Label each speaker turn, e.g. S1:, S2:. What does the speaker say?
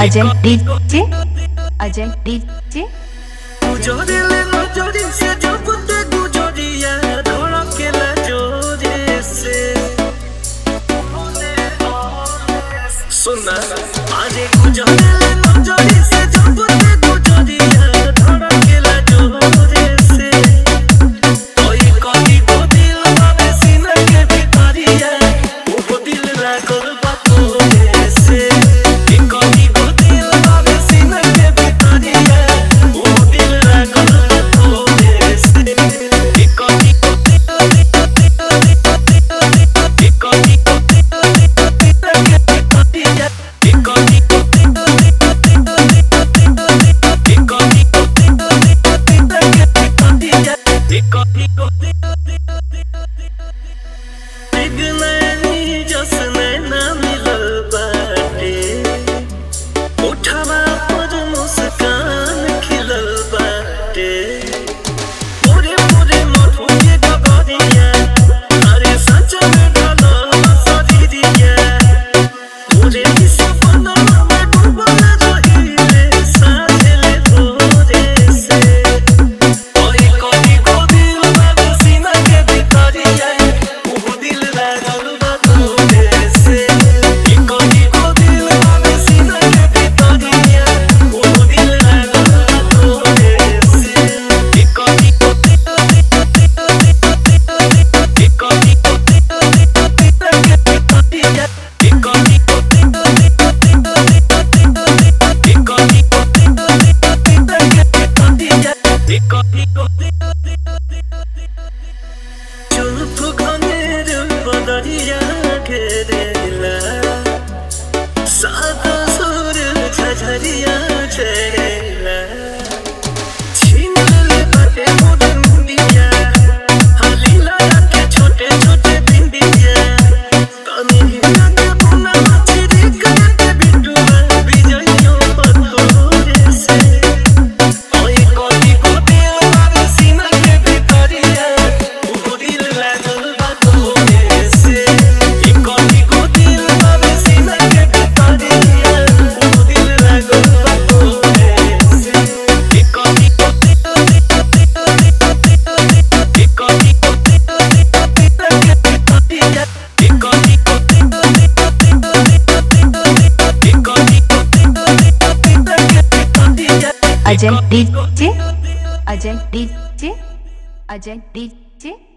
S1: Ajay DJ Ajay DJ
S2: गुजरिले नजरी से जब ते गुजरिया धड़केला जोरे से सुना आजे गुजरिले नजरी से जब ते गुजरिया धड़केला जोरे से कोई कभी को दिल बाबे सीना के भीतरिया वो दिल लागल बा तोरे से कभी को दिल बाबे सीना के भीतरिया
S1: Ajay DJ Ajay DJ Ajay DJ